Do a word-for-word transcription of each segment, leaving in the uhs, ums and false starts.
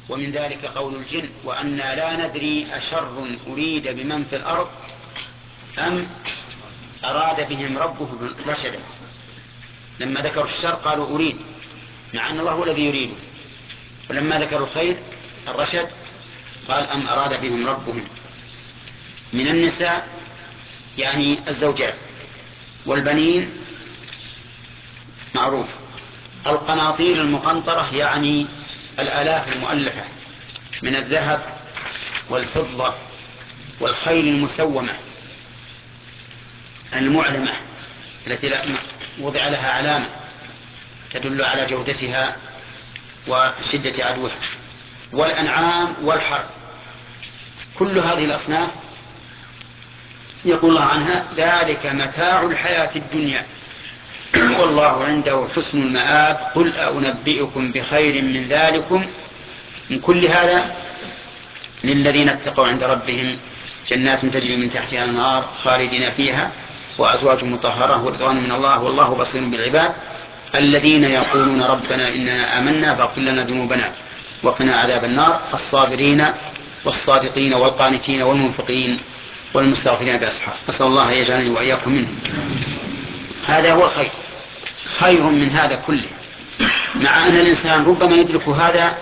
ومن ذلك قول الجن وأنا لا ندري أشر أريد بمن في الأرض أم أراد بهم ربهم رشدا. لما ذكروا الشر قالوا أريد، مع أن الله هو الذي يريده. ولما ذكروا الخير الرشد قال أم أراد بهم ربهم. من النساء يعني الزوجات، والبنين معروف. القناطير المقنطرة يعني الآلاف المؤلفة من الذهب والفضة والخيل المسومة المعلمة التي وضع لها علامة تدل على جودتها وشدة عدوها، والأنعام والحرث. كل هذه الأصناف يقول الله عنها ذلك متاع الحياة الدنيا والله عنده حسن المآب قل أنبئكم بخير من ذلكم من كل هذا للذين اتقوا عند ربهم جنات تجري من تحتها الأنهار خالدين فيها وأزواج مطهرة ورضوان من الله والله بصير بالعباد الذين يقولون ربنا إننا آمنا فاغفر لنا ذنوبنا وقنا عذاب النار الصابرين والصادقين والقانتين والمنفقين والمستغفرين بالأسحار. أسأل الله يجعلني وإياكم منهم. هذا هو الخير، خير من هذا كله، مع أن الإنسان ربما يدرك هذا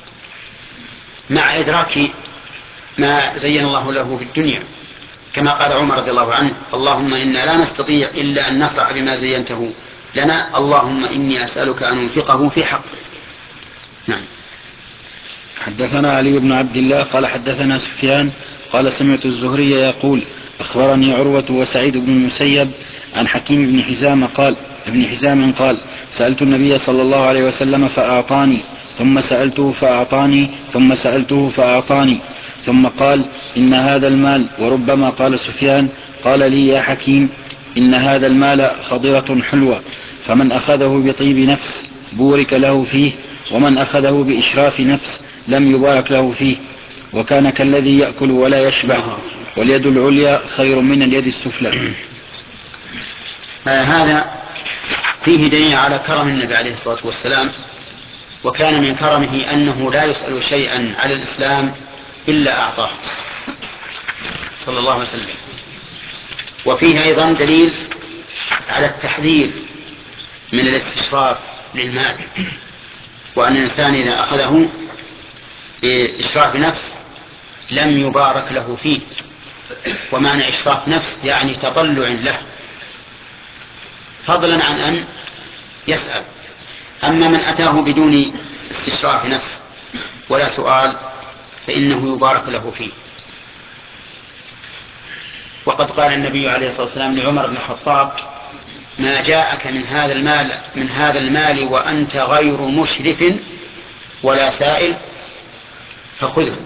مع إدراك ما زين الله له في الدنيا، كما قال عمر رضي الله عنه اللهم إنا لا نستطيع إلا أن نفرح بما زينته لنا اللهم إني أسألك أن أنفقه في حقه. نعم. حدثنا علي بن عبد الله قال حدثنا سفيان قال سمعت الزهري يقول أخبرني عروة وسعيد بن المسيب عن حكيم بن حزام قال ابن حزام قال سألت النبي صلى الله عليه وسلم فأعطاني ثم سألته فأعطاني ثم سألته فأعطاني ثم قال إن هذا المال وربما قال سفيان قال لي يا حكيم إن هذا المال خضرة حلوة فمن أخذه بطيب نفس بورك له فيه ومن أخذه بإشراف نفس لم يبارك له فيه وكان كالذي يأكل ولا يشبع واليد العليا خير من اليد السفلى. هذا فيه دليل على كرم النبي عليه الصلاة والسلام، وكان من كرمه أنه لا يسأل شيئا على الإسلام إلا أعطاه صلى الله عليه وسلم. وفيه أيضا دليل على التحذير من الاستشراف للمال، وأن الإنسان إذا أخذه بإشراف نفس لم يبارك له فيه. ومعنى إشراف نفس يعني تطلع له فضلا عن أن يسأل. أما من أتاه بدون استشراف نفس ولا سؤال فإنه يبارك له فيه. وقد قال النبي عليه الصلاة والسلام لعمر بن الخطاب ما جاءك من هذا المال من هذا المال وأنت غير مشرف ولا سائل فخذه.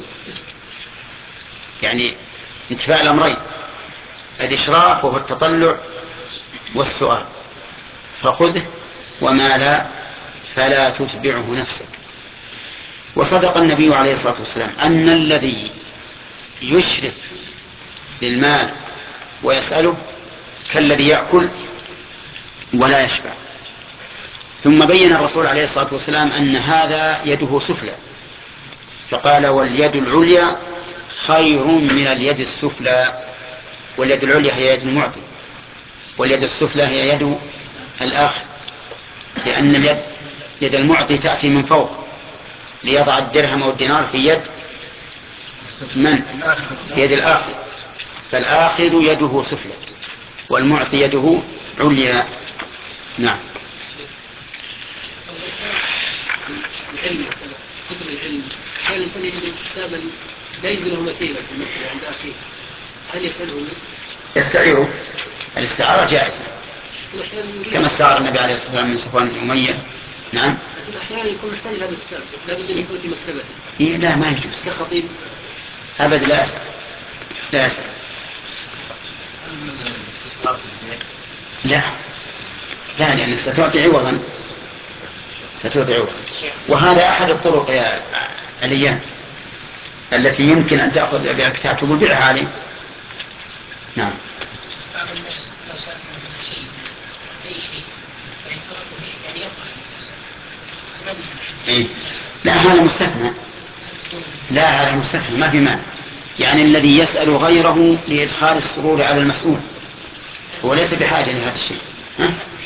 يعني انتفاء الأمرين، الإشراف وهو التطلع والسؤال، فخذه وما لا فلا تتبعه نفسك. وصدق النبي عليه الصلاة والسلام أن الذي يشرف للمال ويسأله كالذي يأكل ولا يشبع. ثم بين الرسول عليه الصلاة والسلام أن هذا يده سفلى، فقال واليد العليا خير من اليد السفلى. واليد العليا هي يد المعطي واليد السفلى هي يد الآخر، لأن اليد يد المعطي تأتي من فوق ليضع الدرهم والدينار في يد من؟ في يد الآخر، فالآخر يده سفلى والمعطي يده عليا. نعم. العلم كتب العلم كان الإنسان يجد كتابا لا يجد له مثيلا في المكتبة عند أخيه هل يسأله؟ يستعيره. الاستعارة جائزة كما استعار النبي عليه الصلاة والسلام من صفوان بن أمية. نعم. أحيانا يكون محتاج هذا الكتاب لا بد أن يكون في مكتبته. إيه لا ما يجوز كخطيب أبد لا أسأل لا أسأل لا لا لأنك ستعطي عوضا ستعطي عوضا. وهذا أحد الطرق يا عليان التي يمكن أن تأخذ بها الكتاب تقول بيعها عليه. نعم. إيه؟ لا هذا مستثنى لا هذا مستثنى ما في مانع، يعني الذي يسأل غيره لإدخال السرور على المسؤول هو ليس بحاجة لهذا الشيء. ها؟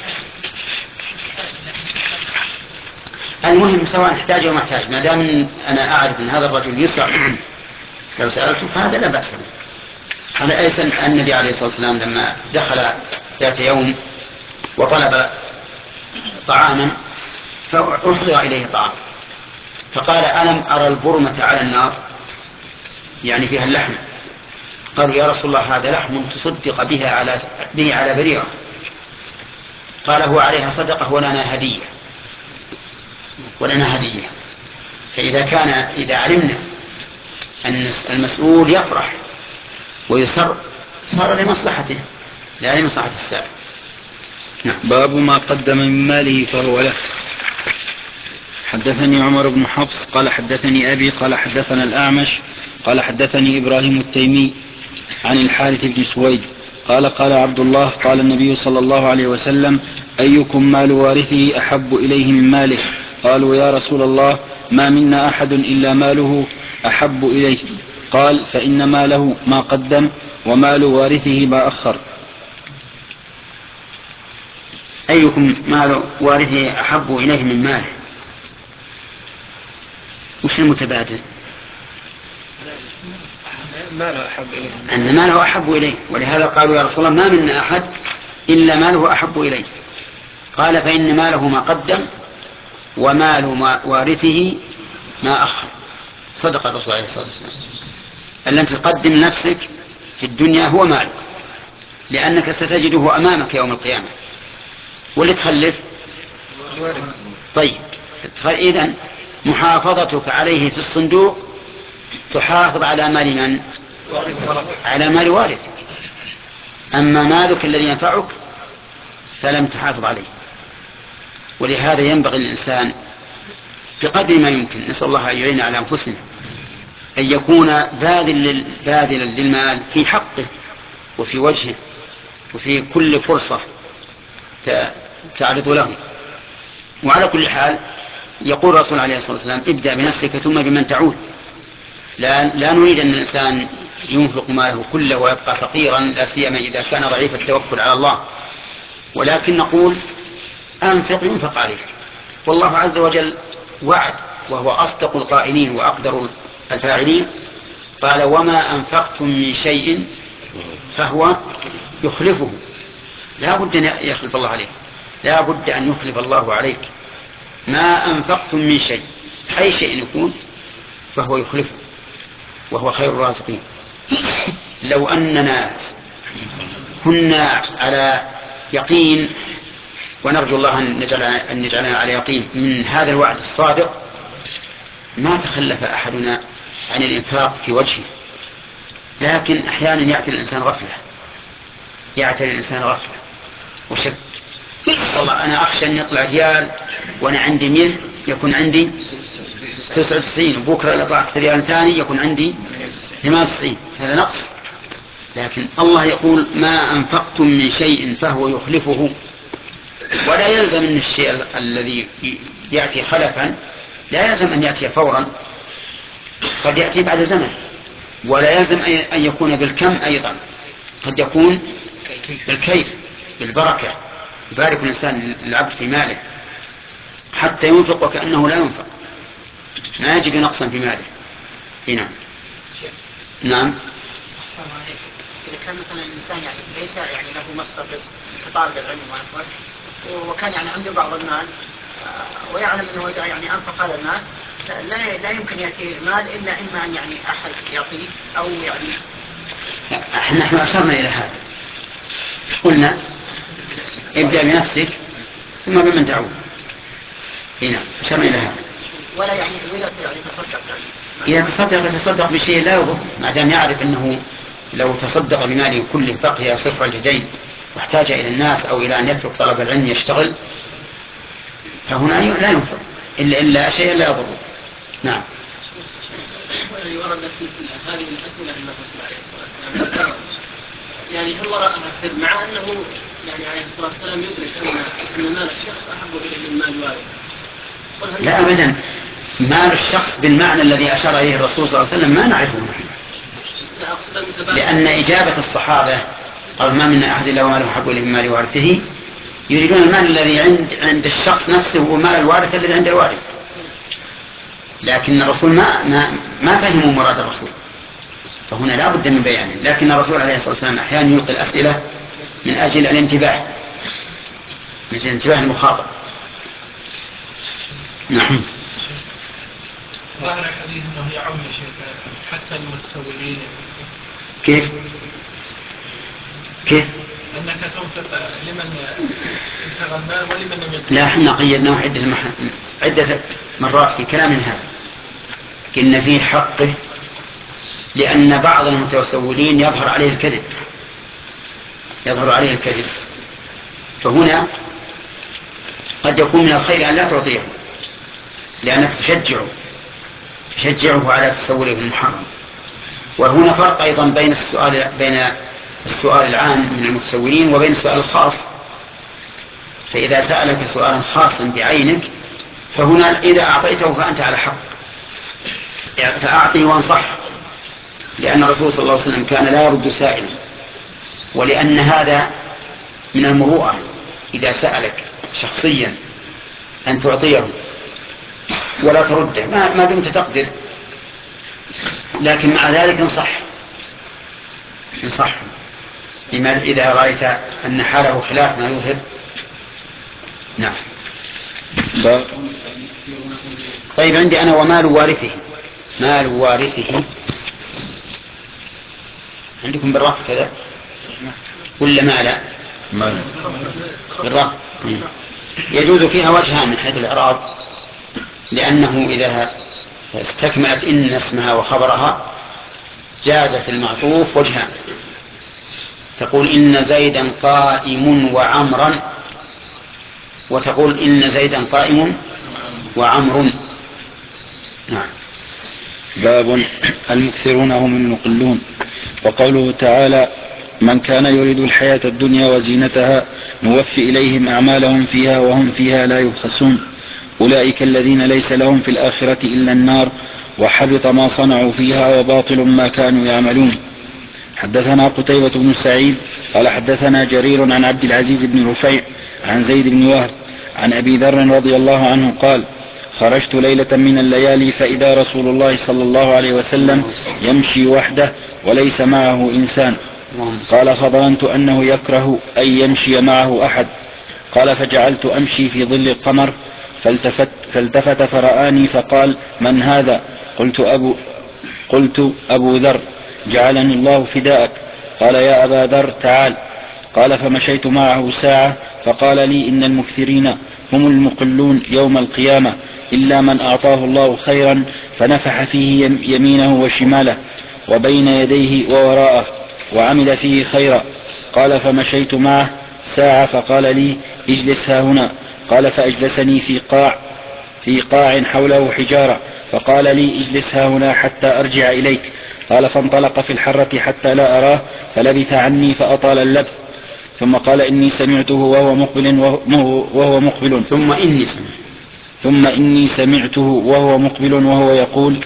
المهم سواء احتاج أو ما احتاج، ما دام أنا أعرف أن هذا الرجل يسأل لو سألته فهذا لا بأس به. على أيضا النبي عليه الصلاة والسلام لما دخل ذات يوم وطلب طعاما فأحضر إليه طعام فقال ألم أرى البرمة على النار، يعني فيها اللحم. قالوا يا رسول الله هذا لحم تصدق به على به على بريرة. قال هو عليها صدقة ولنا هدية ولنا هدية. فإذا كان إذا علمنا أن المسؤول يفرح ويسر صار لمصلحته لا لمصلحة السائل. نعم. باب ما قدم من ماله فهو له. حدثني عمر بن حفص قال حدثني أبي قال حدثنا الأعمش قال حدثني إبراهيم التيمي عن الحارث بن سويد قال قال عبد الله قال النبي صلى الله عليه وسلم أيكم مال وارثه أحب إليه من ماله؟ قالوا يا رسول الله ما منا أحد إلا ماله أحب إليه. قال فإن ماله ما قدم ومال وارثه ما أخر. أيكم مال وارثه أحب إليه من ماله؟ وش المتبادل؟ ماله أحب إليه أن ماله أحب إليه، ولهذا قالوا يا رسول الله ما منا أحد إلا ماله أحب إليه. قال فإن ماله ما قدم ومال ما وارثه ما أخر. صدق الرسول عليه الصلاة والسلام. أن تقدم نفسك في الدنيا هو مالك لأنك ستجده أمامك يوم القيامة، واللي تخلف طيب. إذن محافظتك عليه في الصندوق تحافظ على مال من؟ على مال وارثك. أما مالك الذي ينفعك فلم تحافظ عليه. ولهذا ينبغي للإنسان بقدر ما يمكن، نسأل الله أن يعين على أنفسنا، أن يكون باذلا للمال في حقه وفي وجهه وفي كل فرصة تعرض له. وعلى كل حال يقول الرسول عليه الصلاة والسلام ابدأ بنفسك ثم بمن تعود. لا, لا نريد أن الإنسان ينفق ماله كله ويبقى فقيرا، لا سيما إذا كان ضعيف التوكل على الله، ولكن نقول أنفق ينفق عليك. والله عز وجل وعد وهو أصدق القائلين وأقدر الفاعلين، قال وما أنفقتم من شيء فهو يخلفه. لا بد أن يخلف الله عليك، لا بد أن يخلف الله عليك. ما أنفقتم من شيء أي شيء يكون فهو يخلفه وهو خير الرازقين. لو أننا كنا على يقين، ونرجو الله أن يجعلنا على يقين من هذا الوعد الصادق، ما تخلف أحدنا عن الإنفاق في وجهه. لكن أحيانا يأتي الإنسان غفلة يأتي الإنسان غفلة وشك. والله أنا أخشى أن يطلع ريال وأنا عندي مئة يكون عندي تسعة وتسعين، وبكرة إذا طلعت ريال ثاني يكون عندي ثمانية وتسعين، هذا نقص. لكن الله يقول ما أنفقتم من شيء فهو يخلفه. ولا يلزم أن الشيء الذي يأتي خلفا لا يلزم أن يأتي فورا، قد يأتي بعد زمن. ولا يلزم أن يكون بالكم أيضا، قد يكون بالكيف بالبركة. يبارك الإنسان العبد في ماله حتى ينفق وكأنه لا ينفق، ما يجد نقصا في ماله. نعم نعم. إذا كان مثلا الإنسان يعني ليس يعني له مصدر رزق كطالب العلم ونحوه، وكان يعني عنده بعض المال ويعلم أنه إذا يعني أنفق هذا المال لا لا يمكن يأتي المال إلا إما أن يعني أحد يعطيه أو يعني. نحن أشرنا إلى هذا، قلنا ابدأ بنفسك ثم بمن تعود. هنا أشرنا إلى هذا. ولا يعني إذا يعني تصدق إذا تصدق يتصدق بشيء لا يضر، ما دام يعرف أنه لو تصدق بماله كله بقي يصرف اليدين واحتاج إلى الناس أو إلى أن يترك طلب العلم يشتغل، فهنا لا ينفق إلا إلا شيء لا يضر. نعم. ورد في هذه الأسئلة أن الرسول عليه الصلاة والسلام يعني هل وراءها سر، مع أنه يعني عليه الصلاة والسلام يدرك أن أن مال الشخص أحب إليه من مال والده؟ لا أبدا، مال الشخص بالمعنى الذي أشار إليه الرسول صلى الله عليه وسلم ما نعرفه نحن، لأن إجابة الصحابة قال ما من أحد إلا وماله أحب إليه من مال وارثه يريدون المال الذي عند عند الشخص نفسه ومال الوارث الذي عند الوارث، لكن الرسول ما ما ما فهموا مراد الرسول، فهنا لا بد من بيانه. لكن الرسول عليه الصلاة والسلام أحيانا يلقي الأسئلة من أجل الانتباه، من أجل انتباه المخاطب. نعم. ظاهر الحديث أنه يعم شيء حتى المتسولين. كيف؟ كيف؟ أنك تنفق لمن ابتغى المال ولمن لم يبتغى. لا، احنا قيدناه عدة عدة مرات في كلامنا هذا، قلنا فيه حقه، لأن بعض المتسولين يظهر عليه الكذب يظهر عليه الكذب فهنا قد يكون من الخير أن لا تعطيه، لأنك تشجعه تشجعه على تسوله المحرم. وهنا فرق أيضا بين السؤال بين السؤال العام من المتسولين وبين السؤال الخاص. فإذا سألك سؤالا خاصا بعينك فهنا إذا أعطيته فأنت على حق، فأعطه وانصح، لأن الرسول صلى الله عليه وسلم كان لا يرد سائلا، ولأن هذا من المروءة إذا سألك شخصيا أن تعطيه ولا ترده ما دمت تقدر، لكن مع ذلك انصح انصح لمن إذا رأيت أن حاله خلاف ما يظهر. نعم. طيب عندي أنا ومال وارثه. مال وارثه عندكم بالرفع كذا ولا ما لا؟ مال بالرفع. يجوز فيها وجهان من حيث الإعراب، لأنه إذا استكملت إن اسمها وخبرها جاز في المعطوف وجهان، تقول إن زيدا قائم وعمرا، وتقول إن زيدا قائم وعمر. نعم. باب المكثرون هم المقلون. وقوله تعالى من كان يريد الحياة الدنيا وزينتها نوفي إليهم أعمالهم فيها وهم فيها لا يبخسون أولئك الذين ليس لهم في الآخرة إلا النار وحبط ما صنعوا فيها وباطل ما كانوا يعملون. حدثنا قتيبة بن سعيد قال حدثنا جرير عن عبد العزيز بن رفيع عن زيد بن وهب عن أبي ذر رضي الله عنه قال خرجت ليلة من الليالي فإذا رسول الله صلى الله عليه وسلم يمشي وحده وليس معه إنسان. قال فظننت أنه يكره أن يمشي معه أحد. قال فجعلت أمشي في ظل القمر فالتفت, فالتفت فرآني فقال من هذا؟ قلت أبو, قلت أبو ذر جعلني الله فداءك. قال يا أبا ذر تعال. قال فمشيت معه ساعة فقال لي إن المكثرين هم المقلون يوم القيامة إلا من أعطاه الله خيرا فنفح فيه يمينه وشماله وبين يديه ووراءه وعمل فيه خيرا. قال فمشيت معه ساعة فقال لي اجلس ها هنا. قال فأجلسني في قاع في قاع حوله حجارة فقال لي اجلس ها هنا حتى أرجع إليك. قال فانطلق في الحرة حتى لا أراه فلبث عني فأطال اللبث ثم قال إني سمعته وهو مقبل وهو مقبل ثم إني سمعته ثم إني سمعته وهو مقبل وهو يقول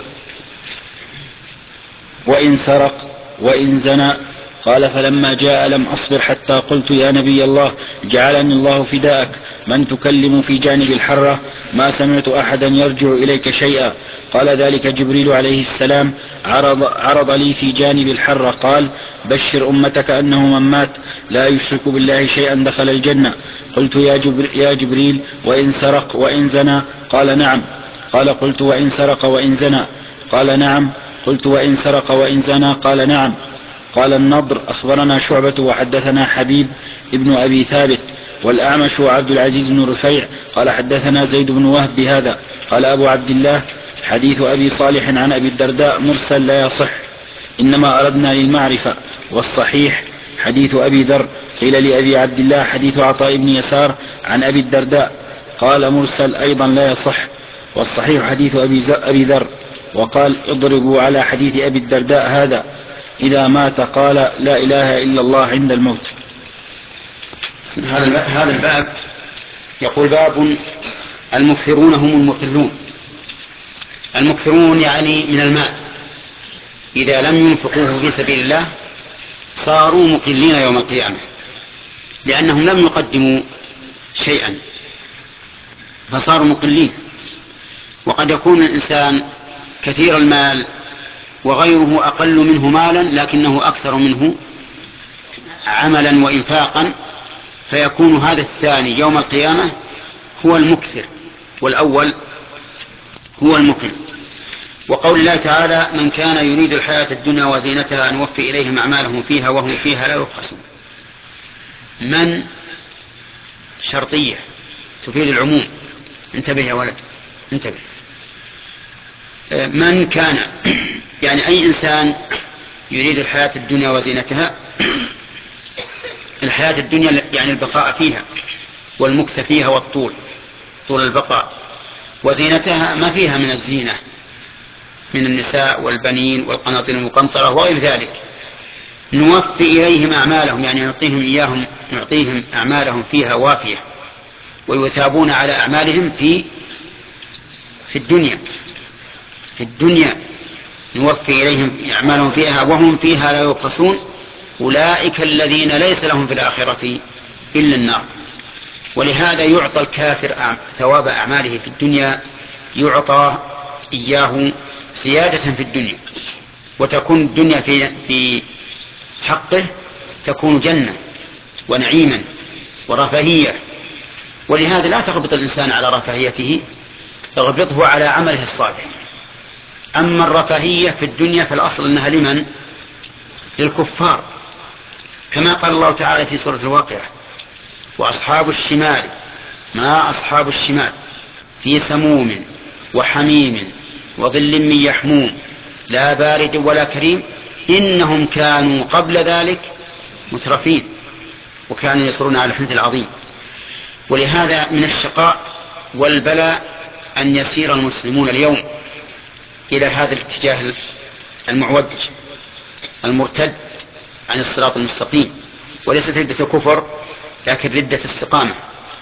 وإن سرق وإن زنى. قال فلما جاء لم أصبر حتى قلت يا نبي الله جعلني الله فداءك من تكلم في جانب الحرة ما سمعت أحدا يرجع إليك شيئا. قال ذلك جبريل عليه السلام عرض, عرض لي في جانب الحرة قال بشر أمتك أنه من مات لا يشرك بالله شيئا دخل الجنة. قلت يا, جبر يا جبريل وإن سرق وإن زنى؟ قال نعم. قال قلت وإن سرق وإن زنى؟ قال نعم. قلت وإن سرق وإن زنى؟ قال نعم. قال النضر أخبرنا شعبة وحدثنا حبيب ابن أبي ثابت والأعمش وعبد العزيز بن رفيع قال حدثنا زيد بن وهب بهذا. قال أبو عبد الله حديث أبي صالح عن أبي الدرداء مرسل لا يصح إنما أردنا للمعرفة، والصحيح حديث أبي ذر. قيل لأبي عبد الله حديث عطاء بن يسار عن أبي الدرداء قال مرسل أيضا لا يصح، والصحيح حديث أبي ذر. وقال اضربوا على حديث أبي الدرداء هذا إذا مات قال لا إله إلا الله عند الموت. هذا الباب يقول باب المكثرون هم المقلون. المكثرون يعني من المال إذا لم ينفقوه في سبيل الله صاروا مقلين يوم القيامة، لأنهم لم يقدموا شيئا فصاروا مقلين. وقد يكون الإنسان كثير المال وغيره أقل منه مالا لكنه أكثر منه عملا وإنفاقا، فيكون هذا الثاني يوم القيامة هو المكثر والأول هو المقل. وقول الله تعالى: من كان يريد الحياة الدنيا وزينتها نوفي إليهم أعمالهم فيها وهم فيها لا يبخسون. من شرطية تفيد العموم، انتبه يا ولد انتبه. من كان يعني أي إنسان يريد الحياة الدنيا وزينتها، الحياة الدنيا يعني البقاء فيها والمكث فيها والطول، طول البقاء، وزينتها ما فيها من الزينة من النساء والبنين والقناطير المقنطرة وغير ذلك، نوفي إليهم أعمالهم يعني نعطيهم إياهم نعطيهم أعمالهم فيها وافية، ويثابون على أعمالهم في في الدنيا في الدنيا نوفي إليهم أعمالهم فيها وهم فيها لا يبخسون. أولئك الذين ليس لهم في الآخرة إلا النار. ولهذا يعطى الكافر ثواب أعماله في الدنيا، يعطى إياه زيادة في الدنيا، وتكون الدنيا في في حقه تكون جنة ونعيما ورفاهية. ولهذا لا تغبط الإنسان على رفاهيته، اغبطه على عمله الصالح. أما الرفاهية في الدنيا فالأصل أنها لمن؟ للكفار، كما قال الله تعالى في سورة الواقعة: وأصحاب الشمال ما أصحاب الشمال في سموم وحميم وظل من يحموم لا بارد ولا كريم إنهم كانوا قبل ذلك مترفين وكانوا يصرون على الحنث العظيم. ولهذا من الشقاء والبلاء أن يسير المسلمون اليوم إلى هذا الاتجاه المعوج المرتد عن الصراط المستقيم، وليست ردة كفر لكن ردة استقامة،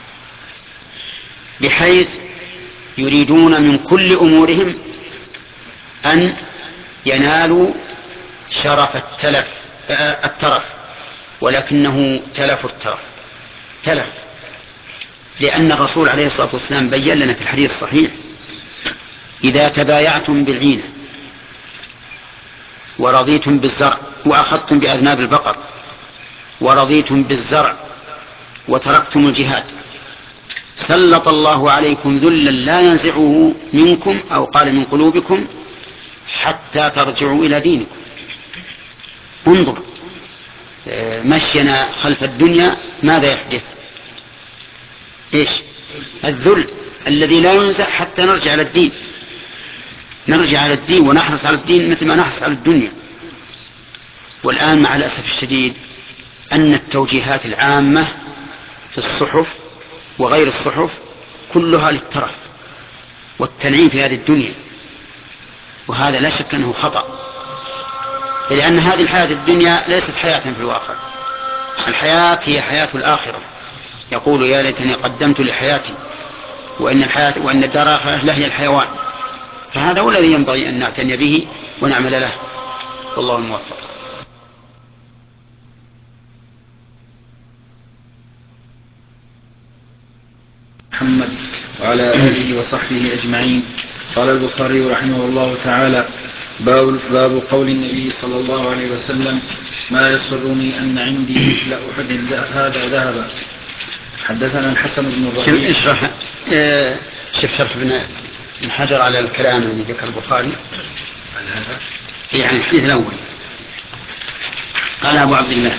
بحيث يريدون من كل أمورهم أن ينالوا شرف التلف الترف، ولكنه تلف الترف تلف، لأن الرسول عليه الصلاة والسلام بيّن لنا في الحديث الصحيح: إذا تبايعتم بالعينة ورضيتم بالزرع وأخذتم بأذناب البقر ورضيتم بالزرع وتركتم الجهاد سلط الله عليكم ذلا لا ينزعه منكم أو قال من قلوبكم حتى ترجعوا إلى دينكم. انظر مشينا خلف الدنيا ماذا يحدث؟ إيش؟ الذل الذي لا ينزع حتى نرجع على الدين نرجع على الدين ونحرص على الدين مثل ما نحرص على الدنيا. والآن مع الأسف الشديد أن التوجيهات العامة في الصحف وغير الصحف كلها للترف والتنعيم في هذه الدنيا، وهذا لا شك أنه خطأ، لأن هذه الحياة الدنيا ليست حياة في الواقع. الحياة هي حياة الآخرة. يقول: يا ليتني قدمت لحياتي وإن الحياة وإن الدار الآخرة لهي الحيوان. فهذا هو الذي ينبغي أن نعتني به ونعمل له، والله الموفق. محمد وعلى آله وصحبه أجمعين. قال البخاري رحمه الله تعالى: باب, باب قول النبي صلى الله عليه وسلم: ما يسرني أن عندي مثل أحد هذا ذهبا. حدثنا الحسن بن الربيع. اشرح شوف شرح ابن حجر على الكلام الذي ذكر البخاري يعني الحديث الأول. قال أبو عبد الله: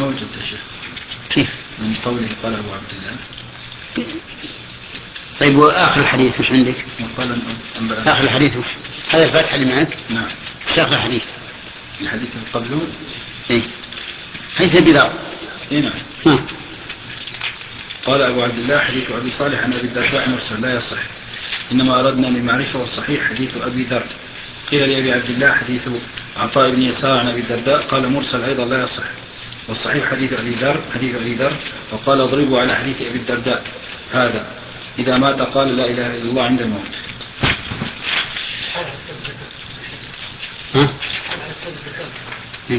ما وجدت الشيخ. كيف؟ من قوله قال أبو عبد الله. طيب وآخر الحديث وش عندك؟ وقال آخر الحديث وش؟ هذا الفتح اللي معك؟ نعم. وش آخر الحديث؟ الحديث اللي قبله. إيه. حديث أبي ذر. إيه نعم. ها. قال أبو عبد الله حديث أبي صالح عن أبي الدرداء مرسل لا يصح، إنما أردنا للمعرفة والصحيح حديث أبي ذر. قيل لأبي عبد الله حديث عطاء بن يسار عن أبي الدرداء قال مرسل أيضا لا يصح، والصحيح حديث أبي ذر حديث أبي ذر. وقال اضربوا على حديث أبي الدرداء هذا إذا مات قال لا إله إلا الله عند الموت. ها؟ إيه.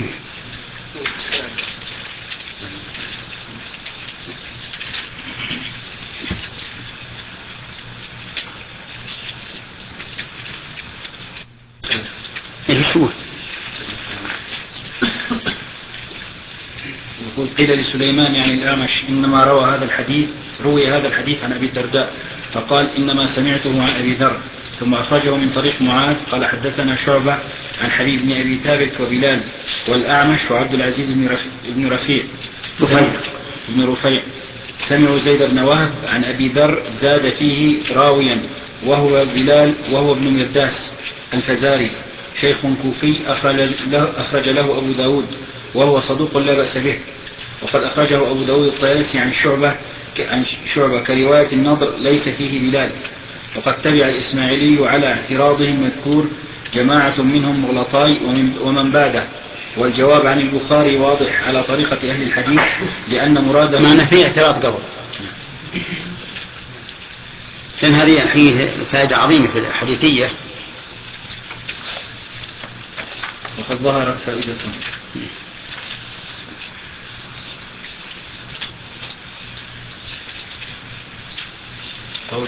إيه شو؟ يقول قيل لسليمان يعني الأعمش إنما روى هذا الحديث روي هذا الحديث عن أبي الدرداء فقال إنما سمعته عن أبي ذر، ثم أخرجه من طريق معاذ قال حدثنا شعبة عن حبيب بن أبي ثابت وبلال والأعمش وعبد العزيز بن رفيع بن رفيع سمعوا زيد بن وهب عن أبي ذر زاد فيه راويا وهو بلال وهو ابن مرداس الفزاري شيخ كوفي أخرج له, أخرج له أبو داود وهو صدوق لا بأس به. وقد أخرجه أبو داود الطيالسي عن شعبة عن شعبة كرواية النضر ليس فيه بلال. وقد تبع الإسماعيلي على اعتراضه المذكور جماعة منهم مغلطاي ومن بعده، والجواب عن البخاري واضح على طريقة أهل الحديث لأن مراده معنا فيه اعتراض قبل، لأن هذه فيه فائدة عظيمة في الحديثية. وقد ظهرت فائدة قوله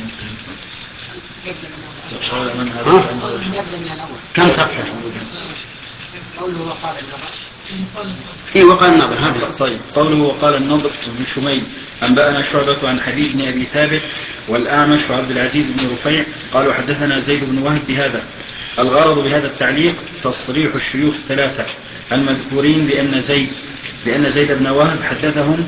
قال من هذا كم صفحة؟ قوله وقال النضر. إيه وقال النضر هذا. طيب قوله وقال النضر بن شميل أنبأنا شعبة عن حبيب بن أبي ثابت والأعمش وعبد العزيز بن رفيع قالوا حدثنا زيد بن وهب بهذا. الغرض بهذا التعليق تصريح الشيوخ الثلاثة المذكورين بأن زيد بأن زيد بن وهب حدثهم،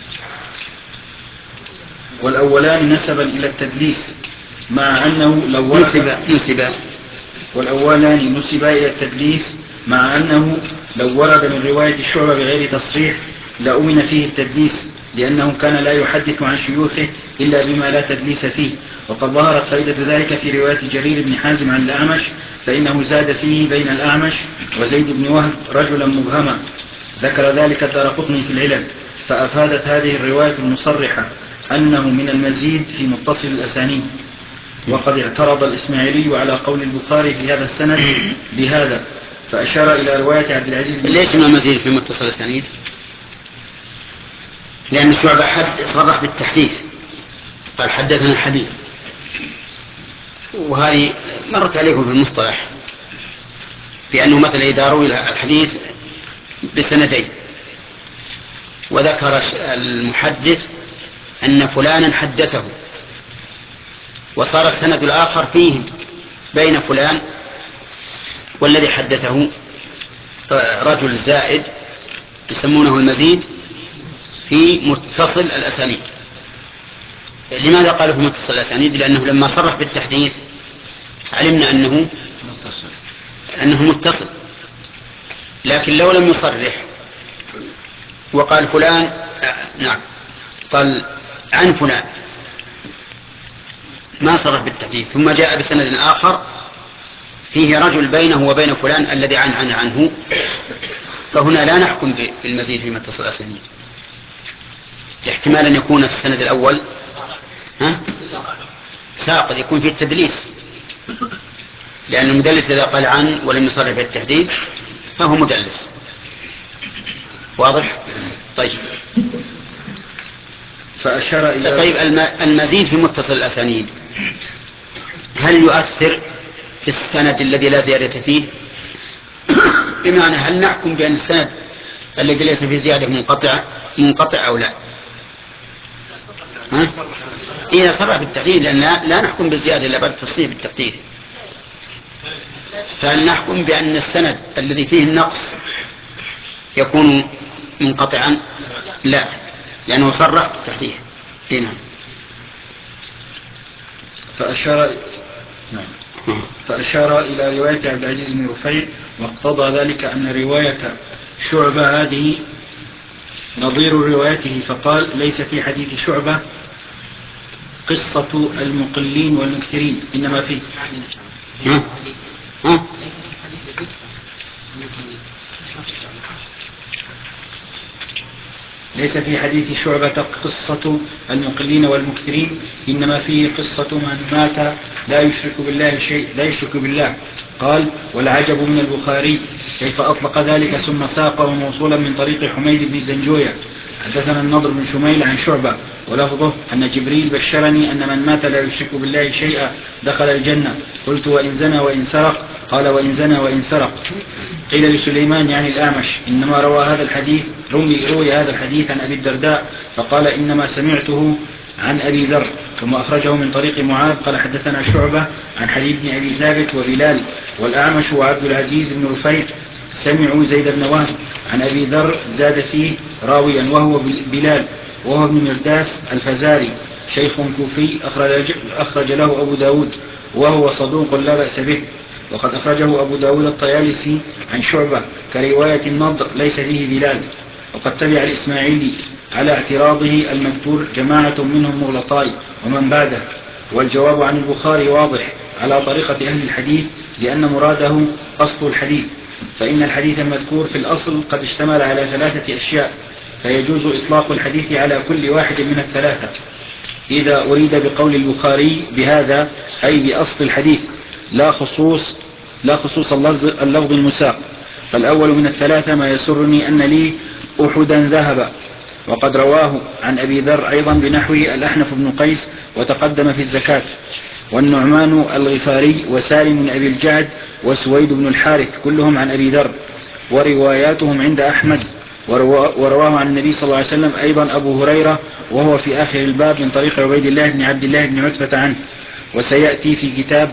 والأولان نسبا إلى التدليس مع أنه لو ورد نسبا والأولان نسبا إلى التدليس مع أنه لو ورد من رواية الشعبة بغير تصريح لأمن فيه التدليس لأنه كان لا يحدث عن شيوخه إلا بما لا تدليس فيه. وقد ظهرت فائدة ذلك في رواية جرير بن حازم عن الأعمش فإنه زاد فيه بين الأعمش وزيد بن وهب رجلا مبهما ذكر ذلك الدارقطني في العلل، فأفادت هذه الرواية المصرحة أنه من المزيد في متصل الأسانيد. وقد اعترض الإسماعيلي على قول البخاري في هذا السند بهذا فأشار إلى رواية عبد العزيز بن ليش ما مزيد في متصل الأسانيد؟ لأن شعبة حد صرح بالتحديث قال حدثنا حبيب، وهذه مرت عليكم في المصطلح بأنه مثلا إذا روي الحديث بسندين وذكر المحدث أن فلانا حدثه وصار السند الآخر فيه بين فلان والذي حدثه رجل زائد يسمونه المزيد في متصل الأسانيد. لماذا قالوا في متصل الأسانيد؟ لأنه لما صرح بالتحديث علمنا أنه أنه متصل، لكن لو لم يصرح وقال فلان نعم قال عن فلان ما صرح بالتحديث ثم جاء بسند آخر فيه رجل بينه وبين فلان الذي عن عن عنه، فهنا لا نحكم بالمزيد في متصل الأسانيد، احتمال أن يكون في السند الأول ها ساقط يكون فيه التدليس، لأن المدلس إذا قال عن ولم يصرح بالتحديد فهو مدلس. واضح؟ طيب فأشار إلى طيب المزيد في متصل الأسانيد هل يؤثر في السند الذي لا زيادة فيه؟ بمعنى هل نحكم بأن السند الذي ليس فيه زيادة منقطع منقطع أو لا؟ ها؟ إذا صرح بالتحديد لأن لا نحكم بالزيادة إلا بعد تصريح بالتحديد، فهل نحكم بأن السند الذي فيه النقص يكون منقطعا؟ لا، لأنه فرق تحتيه. هنا فأشار نعم. فأشار إلى رواية عبد العزيز بن رفيع، واقتضى ذلك أن رواية شعبة هذه نظير روايته، فقال ليس في حديث شعبة قصة المقلين والمكثرين، إنما فيه ها؟ ها؟ ليس في حديث شعبة قصة المقلين والمكثرين، إنما فيه قصة من مات لا يشرك بالله شيء لا يشرك بالله. قال والعجب من البخاري كيف أطلق ذلك ثم ساقه موصولا من طريق حميد بن زنجوية. حدثنا النضر بن شميل عن شعبة ولفظه أن جبريل بشرني أن من مات لا يشرك بالله شيئا دخل الجنة. قلت وإن زنى وإن سرق؟ قال وإن زنى وإن سرق. قيل لسليمان يعني الأعمش إنما روى هذا الحديث روي, روي هذا الحديث عن أبي الدرداء، فقال إنما سمعته عن أبي ذر. ثم أخرجه من طريق معاذ قال حدثنا شعبة عن حبيب بن أبي ثابت وبلال والأعمش وعبد العزيز بن رفيع سمعوا زيد بن وهب عن أبي ذر زاد فيه راويا وهو بلال وهو ابن مرداس الفزاري شيخ كوفي أخرج, أخرج له أبو داود وهو صدوق لا بأس به. وقد أخرجه أبو داود الطيالسي عن شعبة كرواية النضر ليس فيه بلال. وقد تبع الإسماعيلي على اعتراضه المذكور جماعة منهم مغلطاي ومن بعده، والجواب عن البخاري واضح على طريقة أهل الحديث لأن مراده أصل الحديث، فإن الحديث المذكور في الأصل قد اشتمل على ثلاثة أشياء، فيجوز إطلاق الحديث على كل واحد من الثلاثة إذا أريد بقول البخاري بهذا أي بأصل الحديث لا خصوص لا خصوص اللفظ, اللفظ المساق. فالأول من الثلاثة ما يسرني أن لي أحدا ذهب، وقد رواه عن أبي ذر أيضا بنحوه الأحنف بن قيس وتقدم في الزكاة، والنعمان الغفاري وسالم بن أبي الجعد وسويد بن الحارث كلهم عن أبي ذر، ورواياتهم عند أحمد. ورواه عن النبي صلى الله عليه وسلم أيضا أبو هريرة وهو في آخر الباب من طريق عبيد الله بن عبد الله بن عتبة عنه، وسيأتي في كتاب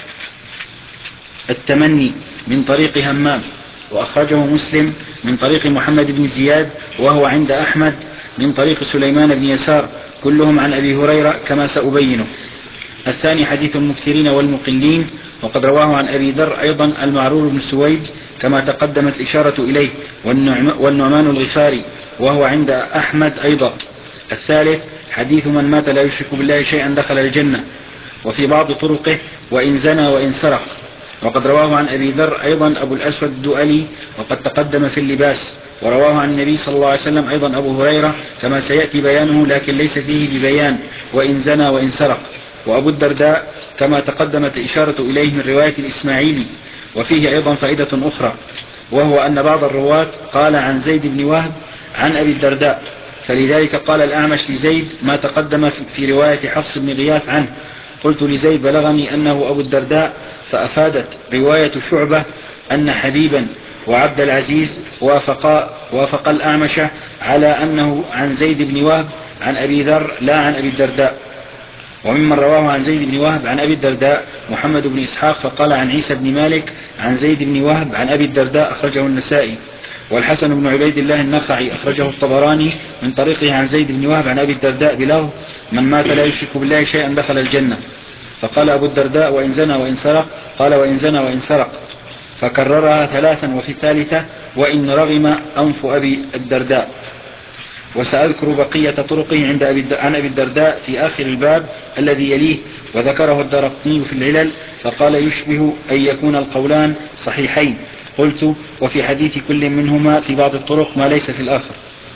التمني من طريق همام. وأخرجه مسلم من طريق محمد بن زياد وهو عند أحمد من طريق سليمان بن يسار كلهم عن أبي هريرة كما سأبينه. الثاني حديث المكثرين والمقلين، وقد رواه عن أبي ذر أيضا المعرور بن سويد كما تقدمت الإشارة إليه، والنعمان الغفاري وهو عند أحمد أيضا. الثالث حديث من مات لا يشرك بالله شيئا دخل الجنة، وفي بعض طرقه وإن زنى وإن سرق، وقد رواه عن أبي ذر أيضا أبو الأسود الدؤلي وقد تقدم في اللباس. ورواه عن النبي صلى الله عليه وسلم أيضا أبو هريرة كما سيأتي بيانه لكن ليس فيه ببيان وإن زنى وإن سرق. وأبو الدرداء كما تقدمت الإشارة إليه من رواية الإسماعيلي. وفيه أيضا فائدة أخرى، وهو أن بعض الرواة قال عن زيد بن وهب عن أبي الدرداء، فلذلك قال الأعمش لزيد ما تقدم في رواية حفص بن غياث عنه. قلت لزيد بلغني أنه أبو الدرداء، فأفادت رواية شعبة أن حبيبا وعبد العزيز وافقا وافق الأعمش على أنه عن زيد بن وهب عن أبي ذر لا عن أبي الدرداء. وممن رواه عن زيد بن وهب عن أبي الدرداء محمد بن إسحاق فقال عن عيسى بن مالك عن زيد بن وهب عن أبي الدرداء أخرجه النسائي. والحسن بن عبيد الله النخعي أخرجه الطبراني من طريقه عن زيد بن وهب عن أبي الدرداء بلفظ من مات لا يشرك بالله شيئا دخل الجنة. فقال أبو الدرداء وإن زنى وإن سرق، قال وإن زنى وإن سرق، فكررها ثلاثا وفي الثالثة وإن رغم أنف أبي الدرداء. وسأذكر بقية طرقه عند أبي عن أبي الدرداء في آخر الباب الذي يليه، وذكره الدارقطني في العلل فقال يشبه أن يكون القولان صحيحين. قلت وفي حديث كل منهما في بعض الطرق ما ليس في الآخر.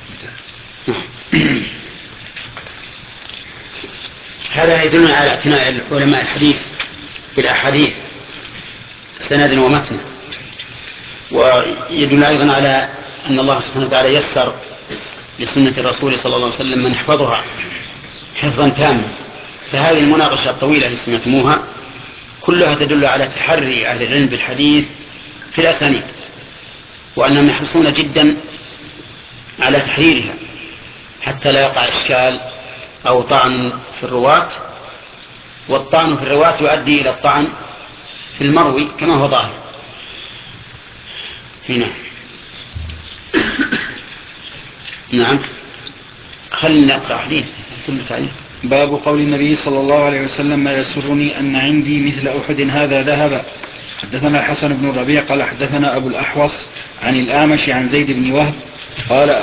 هذا يدل على اعتناء علماء الحديث بالأحاديث سندا ومتنا، ويدل أيضا على أن الله سبحانه وتعالى يسر لسنة الرسول صلى الله عليه وسلم من يحفظها حفظا تاما. فهذه المناقشة الطويلة التي سمعتموها كلها تدل على تحري أهل العلم بالحديث في الأسانيد، وأنهم يحرصون جدا على تحريرها حتى لا يقع إشكال أو طعن في الرواة، والطعن في الرواة يؤدي إلى الطعن في المروي كما هو ظاهر هنا. نعم. خلينا نقرأ حديث كل تعليق. باب قول النبي صلى الله عليه وسلم ما يسرني أن عندي مثل أحد هذا ذهب. حدثنا الحسن بن الربيع قال حدثنا أبو الأحوص عن الأعمش عن زيد بن وهب قال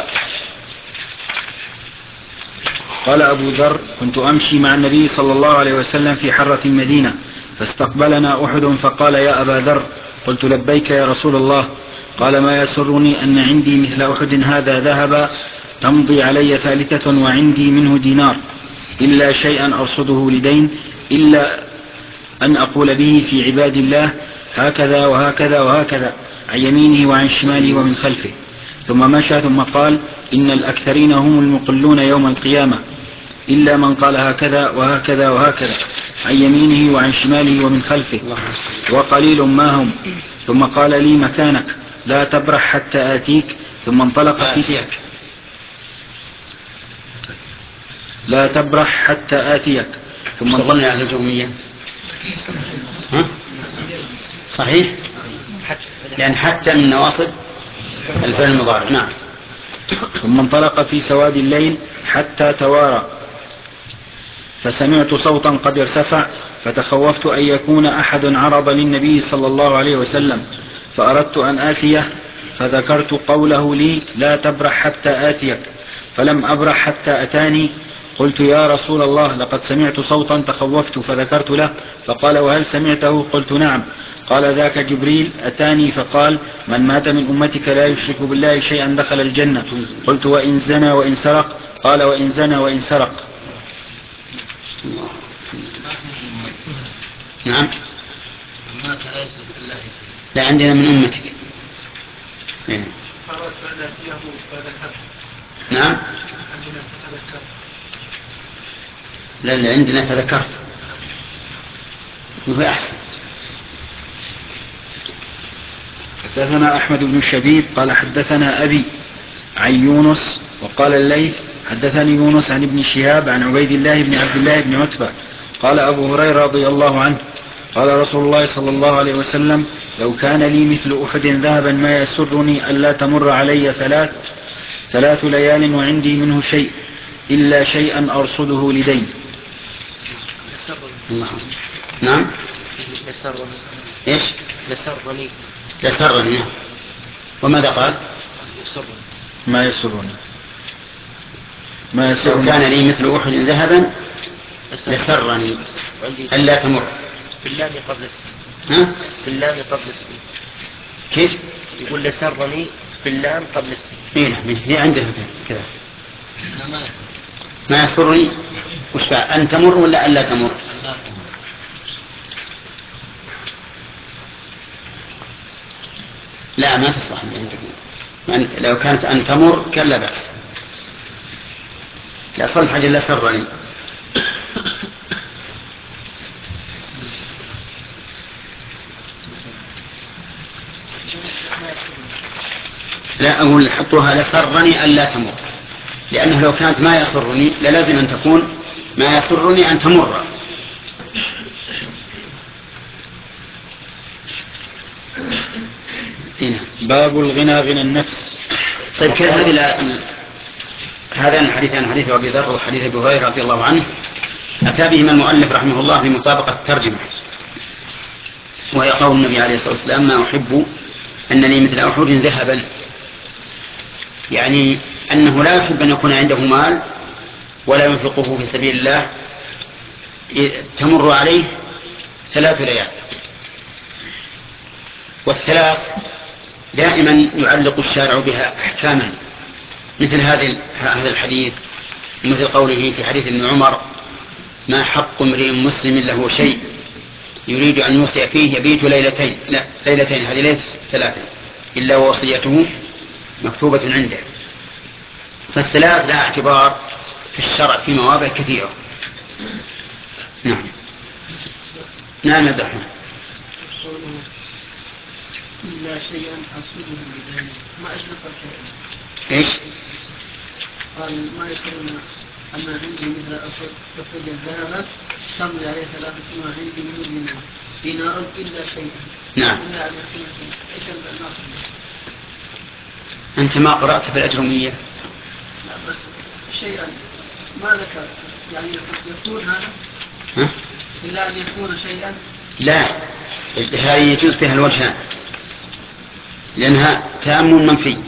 قال أبو ذر كنت أمشي مع النبي صلى الله عليه وسلم في حرة المدينة فاستقبلنا أحد فقال يا أبا ذر قلت لبيك يا رسول الله. قال ما يسرني أن عندي مثل أحد هذا ذهب تمضي علي ثالثة وعندي منه دينار إلا شيئا أرصده لدين إلا أن أقول به في عباد الله هكذا وهكذا وهكذا عن يمينه وعن شماله ومن خلفه. ثم مشى ثم قال إن الأكثرين هم المقلون يوم القيامة إلا من قال هكذا وهكذا وهكذا عن يمينه وعن شماله ومن خلفه وقليل ما هم. ثم قال لي مكانك لا تبرح حتى آتيك. ثم انطلق في سياك لا تبرح حتى آتيك. ثم انطلق على الجومية صحيح لأن حتى من نواصب الفعل المضارع. نعم. ثم انطلق في سواد الليل حتى توارى فسمعت صوتا قد ارتفع فتخوفت أن يكون أحد عرض للنبي صلى الله عليه وسلم فأردت أن آتيه فذكرت قوله لي لا تبرح حتى آتيك فلم أبرح حتى أتاني. قلت يا رسول الله لقد سمعت صوتا تخوفت فذكرت له فقال وهل سمعته؟ قلت نعم. قال ذاك جبريل أتاني فقال من مات من أمتك لا يشرك بالله شيئا دخل الجنة. قلت وإن زنى وإن سرق؟ قال وإن زنى وإن سرق. نعم. لا عندنا من أمتك. نعم. لا اللي عندنا فذكرت وهو أحسن. حدثنا أحمد بن شبيب قال حدثنا أبي عن يونس وقال الليث حدثني يونس عن ابن شهاب عن عبيد الله بن عبد الله بن عتبة قال أبو هريرة رضي الله عنه قال رسول الله صلى الله عليه وسلم لو كان لي مثل أحد ذهبا ما يسرني ألا تمر علي ثلاث ثلاث ليال وعندي منه شيء إلا شيئا أرصده لدين. نعم. يسرني إيش؟ يسرني يسرني. وماذا قال؟ يسرني ما يسرني ما يسرني لو كان لي مثل أحد ذهبا يسرني ألا تمر في اللام قبل السين. ها؟ في اللام قبل السين. كيف؟ يقول يسرني في اللام قبل السين. إيه نعم هي عندنا كذا. ما يسرني وش بقى أن تمر ولا ألا تمر؟ لا ما تصلح يعني لو كانت أن تمر كان لا بأس. لا صلح حاجة لا سرني. لا أقول حطوها لسرني ألا تمر لأنه لو كانت ما يسرني للازم أن تكون ما يسرني أن تمر. هنا. باب الغنى غنى النفس. طيب كيف هذه هذان الحديثان حديث أبي ذر وحديث أبي هريرة رضي الله عنه أتى بهما المؤلف رحمه الله لمطابقة الترجمة وهي قول النبي عليه الصلاة والسلام ما أحب أنني مثل أحد ذهبا يعني أنه لا يحب أن يكون عنده مال ولا ينفقه في سبيل الله تمر عليه ثلاث ليال. والثلاث دائما يعلق الشارع بها أحكاما مثل هذا الحديث مثل قوله في حديث ابن عمر ما حق امرئ مسلم له شيء يريد أن يوصي فيه يبيت ليلتين لا ليلتين هذه ليلة ثلاثة إلا ووصيته مكتوبة عنده. فالثلاث لا اعتبار في الشرع في مواضع كثيرة. نعم. نعم يدعو إلا شيئا أصوله بدانه ما إيش نصر شيئا إيش؟ قال ما يكون أما عندي مثل أفرد الذهب تمضي عليه ثلاثة ما عندي منه دينار إلا شيئا. نعم. إلا أن يكون إيش النصر. أنت ما قرأت في الأجرمية؟ بس شيئا ما ذكر يعني يكون هذا إلا أن يكون شيئا. لا، هذه يجوز فيها الوجهان لأنها تام منفي.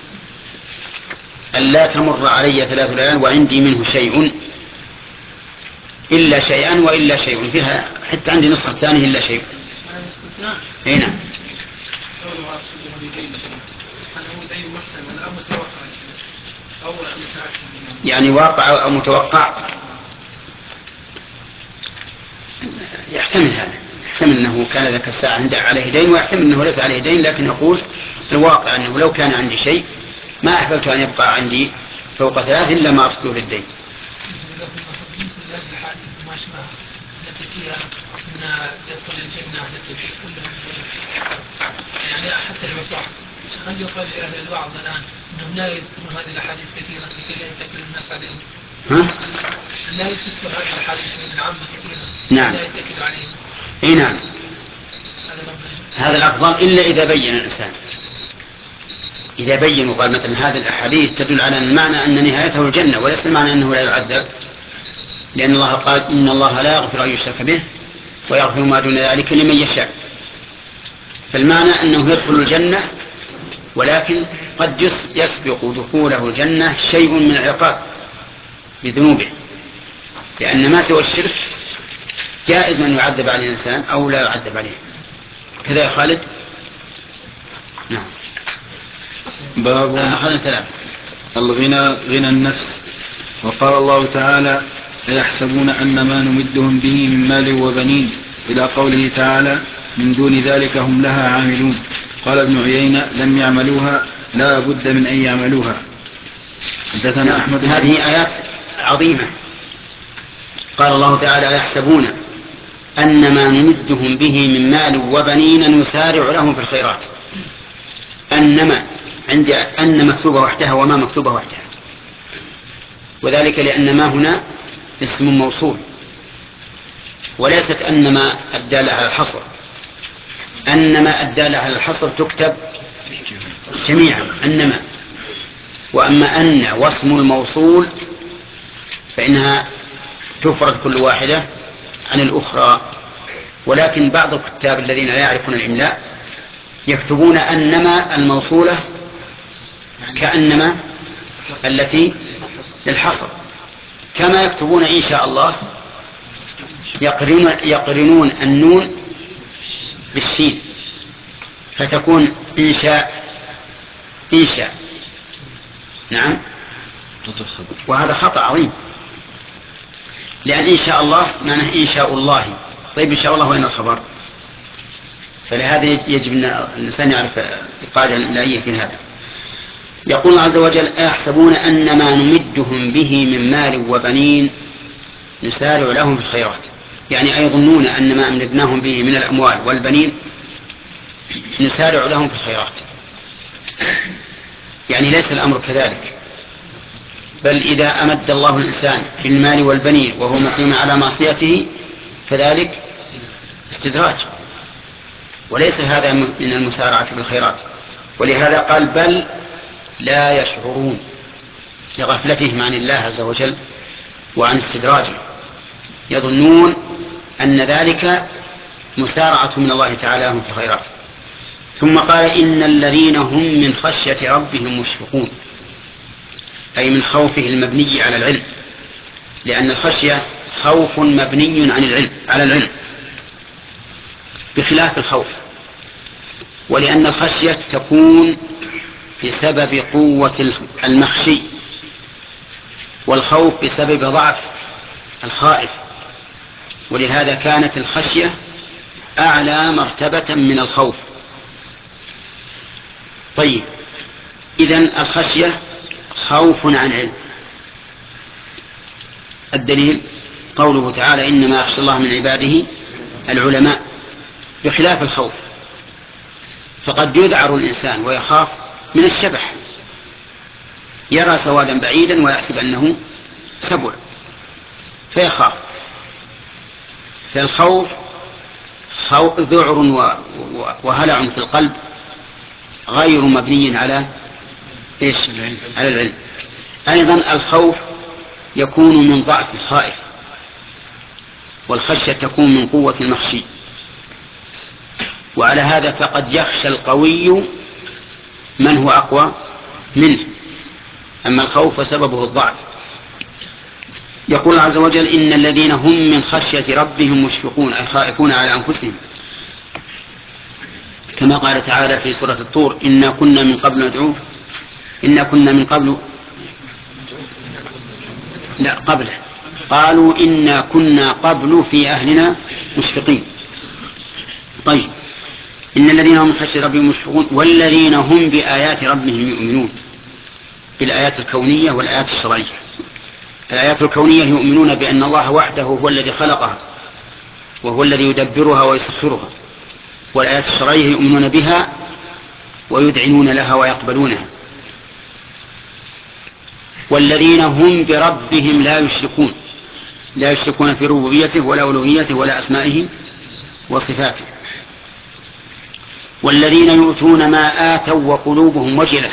ألا تمر علي ثلاث ليال وعندي منه شيء إلا شيئا وإلا شيء، فيها حتى عندي نسخة ثانية إلا شيء. اي نعم. يعني واقع أو متوقع يحتمل هذا، يحتمل أنه كان ذاك الساعة عنده عليه دين، ويحتمل أنه ليس عليه دين، لكن يقول الواقع أنه لو كان عندي شيء ما أحببت أن يبقى عندي فوق ثلاث إلا ما أرسله للدين. يدخل الجنة التي كلها يعني حتى المفتاح خلي يقال لأهل الوعظ الآن أنهم لا يذكرون هذه الأحاديث كثيرا لكي لا يتكل الناس عليهم. ها؟ لا يذكر هذه الأحاديث من العامة كثيرا. نعم. لا يتكل عليهم. اي نعم. هذا الأفضل إلا إذا بين الإنسان، إذا بين وقال مثلا هذه الأحاديث تدل على المعنى أن نهايته الجنة وليس المعنى أنه لا يعذب، لأن الله قال إن الله لا يغفر أن يشرك به ويغفر ما دون ذلك لمن يشاء، فالمعنى أنه يدخل الجنة ولكن قد يسبق دخوله الجنة شيء من العقاب بذنوبه، لأن ما سوى الشرك جائز أن يعذب عليه الإنسان أو لا يعذب عليه. كذا يا خالد؟ نعم. باب أخذنا ثلاثة. الغنى غنى النفس. وقال الله تعالى أيحسبون أن ما نمدهم به من مال وبنين إلى قوله تعالى من دون ذلك هم لها عاملون. قال ابن عيينة لم يعملوها لا بد من أن يعملوها. حدثنا أحمد. هذه آيات عظيمة. قال الله تعالى يحسبون أن ما نمدهم به من مال وبنين نسارع لهم في الخيرات. أنما عند أن مكتوبة وحدها وما مكتوبة وحدها، وذلك لأن ما هنا اسم موصول وليست أنما الدالة على الحصر. أنما الدالة على الحصر تكتب جميعا أنما، وأما أن واسم الموصول فإنها تفرد كل واحدة عن الأخرى. ولكن بعض الكتاب الذين لا يعرفون الإملاء يكتبون أنما الموصولة كأنما التي للحصر، كما يكتبون إن شاء الله يقرنون, يقرنون النون بالشين فتكون إنشاء إنشاء. نعم. وهذا خطأ عظيم، لأن إن شاء الله معناه إن شاء الله. طيب إن شاء الله وين الخبر؟ فلهذا يجب أن الإنسان يعرف القاعدة الإملائية في هذا. يقول الله عز وجل أيحسبون أن ما نمدهم به من مال وبنين نسارع لهم في الخيرات، يعني أيظنون أن ما أمددناهم به من الأموال والبنين نسارع لهم في الخيرات. يعني ليس الأمر كذلك، بل إذا أمد الله الإنسان بالمال والبنين وهو مقيم على معصيته فذلك استدراج، وليس هذا من المسارعة بالخيرات. ولهذا قال بل لا يشعرون، لغفلتهم عن الله عز وجل وعن استدراجه، يظنون أن ذلك مسارعة من الله تعالى هم في الخيرات. ثم قال إن الذين هم من خشية ربهم مشفقون، أي من خوفه المبني على العلم، لأن الخشية خوف مبني عن العلم على العلم بخلاف الخوف، ولأن الخشية تكون بسبب قوة المخشي، والخوف بسبب ضعف الخائف، ولهذا كانت الخشية أعلى مرتبة من الخوف. طيب إذن الخشية خوف عن علم. الدليل قوله تعالى إنما يخشى الله من عباده العلماء، بخلاف الخوف، فقد يذعر الإنسان ويخاف من الشبح، يرى سوادا بعيدا ويحسب أنه سبع فيخاف. فالخوف ذعر وهلع في القلب غير مبني على إيش؟ على العلم. أيضا الخوف يكون من ضعف الخائف، والخشية تكون من قوة المخشي. وعلى هذا فقد يخشى القوي من هو أقوى منه، أما الخوف فسببه الضعف. يقول الله عز وجل: إن الذين هم من خشية ربهم مشفقون، أي خائفون على أنفسهم، كما قال تعالى في سورة الطور: إنا كنا من قبل ندعوه إنا كنا من قبل لا قبله قالوا إنا كنا قبل في أهلنا مشفقين. طيب، إن الذين هم من خشية ربهم مشفقون والذين هم بآيات ربهم يؤمنون، بالآيات الكونية والآيات الشرعية. الآيات الكونية يؤمنون بأن الله وحده هو الذي خلقها وهو الذي يدبرها ويسخرها، والآيات الشرعية يؤمنون بها ويدعنون لها ويقبلونها. والذين هم بربهم لا يشركون، لا يشركون في ربوبيته ولا ألوهيته ولا أسمائه وصفاته. والذين يؤتون ما آتوا وقلوبهم وجلة،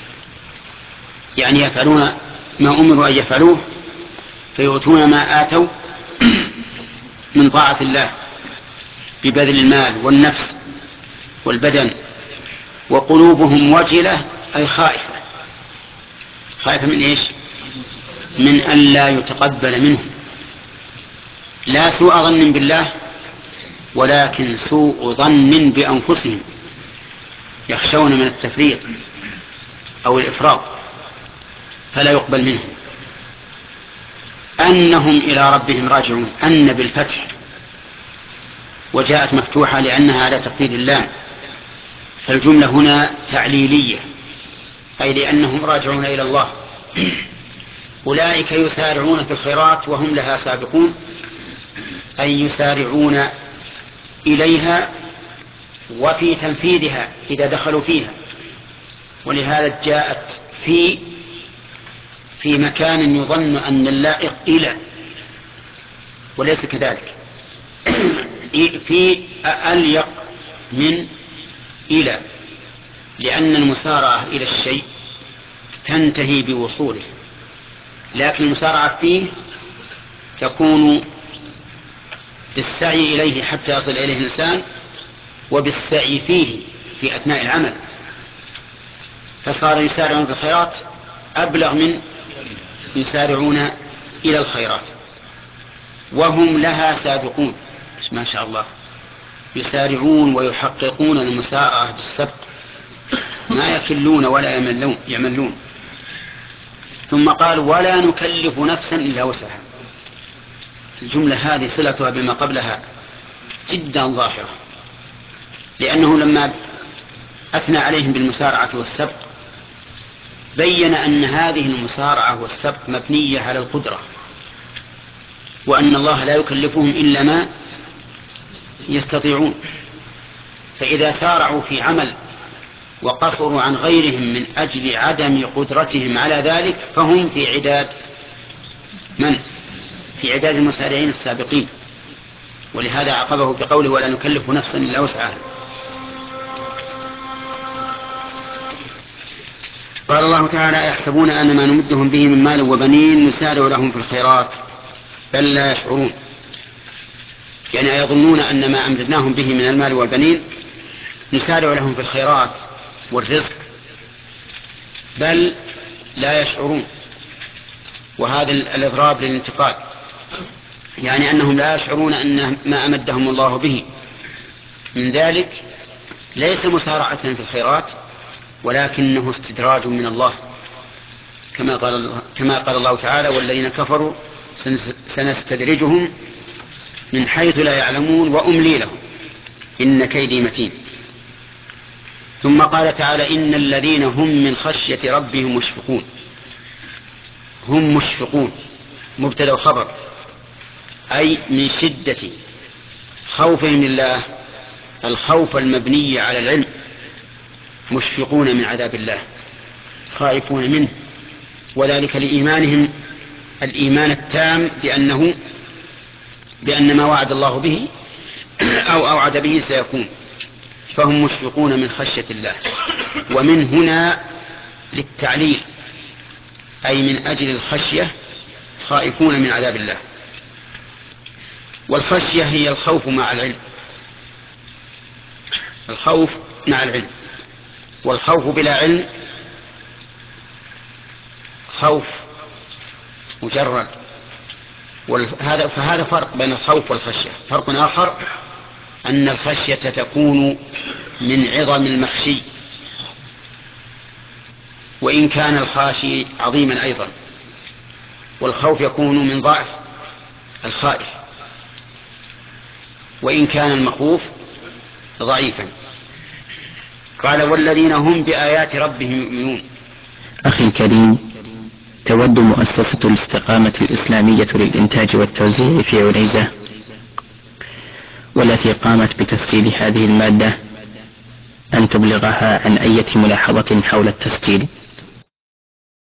يعني يفعلون ما أمروا أن يفعلوه، فيؤتون ما آتوا من طاعة الله ببذل المال والنفس والبدن، وقلوبهم وجلة أي خائفة. خائفة من إيش؟ من أن لا يتقبل منهم، لا سوء ظن بالله ولكن سوء ظن بأنفسهم، يخشون من التفريط أو الإفراط فلا يقبل منهم. أنهم إلى ربهم راجعون، أن بالفتح، وجاءت مفتوحة لأنها على تقدير اللام، فالجملة هنا تعليلية، أي لأنهم راجعون إلى الله. أولئك يسارعون في الخيرات وهم لها سابقون، أي يسارعون إليها وفي تنفيذها إذا دخلوا فيها. ولهذا جاءت في في مكان يظن أن اللائق إلى، وليس كذلك، في أليق من إلى، لأن المسارعة إلى الشيء تنتهي بوصوله، لكن المسارعة فيه تكون بالسعي إليه حتى يصل إليه الإنسان، وبالسعي فيه في أثناء العمل، فصار يسارعون في الخيرات أبلغ من يسارعون إلى الخيرات. وهم لها سابقون، ما شاء الله، يسارعون ويحققون المسارعة بالسبق، ما يكلون ولا يملون, يملون. ثم قال: ولا نكلف نفسا إلا وسعها. الجملة هذه صلتها بما قبلها جدا ظاهرة، لأنه لما أثنى عليهم بالمسارعة والسبق بين أن هذه المسارعة والسبق مبنية على القدرة، وأن الله لا يكلفهم إلا ما يستطيعون. فإذا سارعوا في عمل وقصروا عن غيرهم من أجل عدم قدرتهم على ذلك فهم في عداد من؟ في عداد المسارعين السابقين. ولهذا عقبه بقوله: ولا نكلف نفسا إلا وسعها. قال الله تعالى: يحسبون أن ما نمدهم به من مال وبنين نسارع لهم في الخيرات بل لا يشعرون، يعني يظنون أن ما أمددناهم به من المال والبنين نسارع لهم في الخيرات والرزق، بل لا يشعرون. وهذا الإضراب للانتقال، يعني أنهم لا يشعرون أن ما أمدهم الله به من ذلك ليس مسارعة في الخيرات، ولكنه استدراج من الله، كما قال, كما قال الله تعالى: والذين كفروا سنستدرجهم من حيث لا يعلمون وأملي لهم إن كيدي متين. ثم قال تعالى: إن الذين هم من خشية ربهم مشفقون. هم مشفقون مبتدأ وخبر، أي من شدة خوفهم لله، الخوف المبني على العلم، مشفقون من عذاب الله، خائفون منه، وذلك لإيمانهم الإيمان التام بأنه بأن ما وعد الله به أو أوعد به سيكون، فهم مشفقون من خشية الله. ومن هنا للتعليل، أي من أجل الخشية خائفون من عذاب الله. والخشية هي الخوف مع العلم، الخوف مع العلم. والخوف بلا علم خوف مجرد. وهذا فهذا فرق بين الخوف والخشية. فرق آخر أن الخشية تكون من عظم المخشي، وإن كان الخاشي عظيما أيضا، والخوف يكون من ضعف الخائف وإن كان المخوف ضعيفا. قال والذين هم بآيات ربهم يؤمنون. أخي الكريم، تود مؤسسة الاستقامة الإسلامية للإنتاج والتوزيع في عنيزة، والتي قامت بتسجيل هذه المادة، أن تبلغها عن أي ملاحظة حول التسجيل.